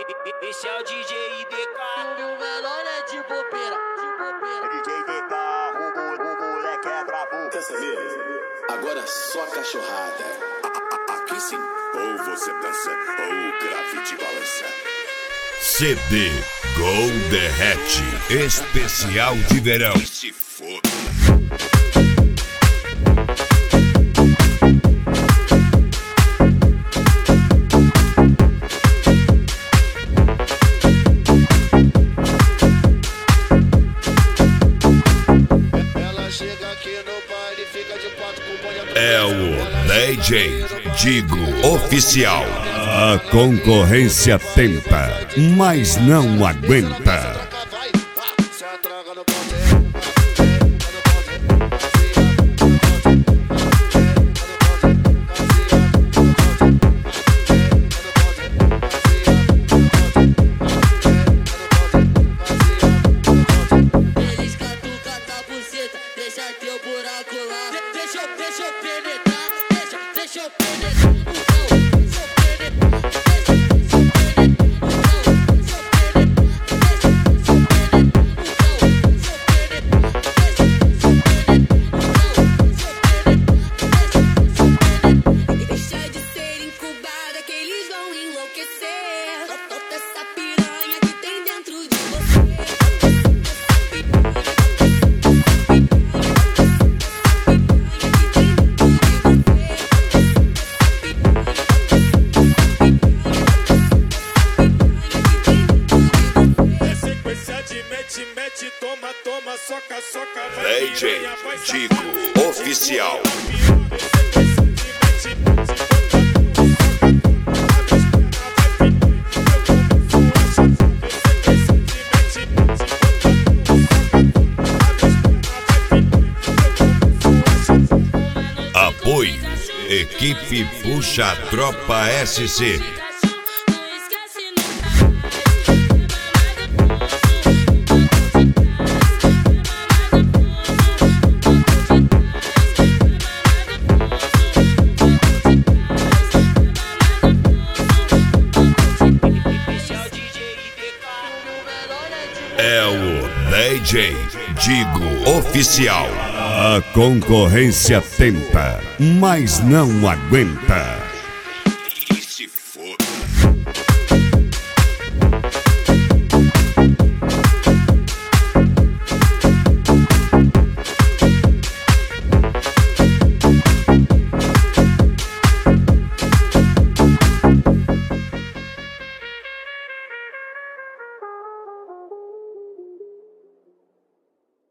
Esse é o DJ IDK. E o melhor é de bobeira. DJ IDK, o moleque é brabo. Quer saber? Agora só cachorrada. Aqui sim. Ou você dança, ou o grave te balança. CD Gol Derrete especial de verão. Se foda. É o DJ Digo Oficial. A concorrência tenta, mas não aguenta. Eles catucam a buceta, deixa teu buraco lá. Deixa eu penetrar, deixa eu penetrar. Deixa de ser incubada que eles vão enlouquecer. Solta essa piranha que tem dentro de você. Mete, toma, soca, DJ Digo Oficial. Apoio Equipe Puxa a Tropa SC. É o DJ Digo Oficial. A concorrência tenta, mas não aguenta.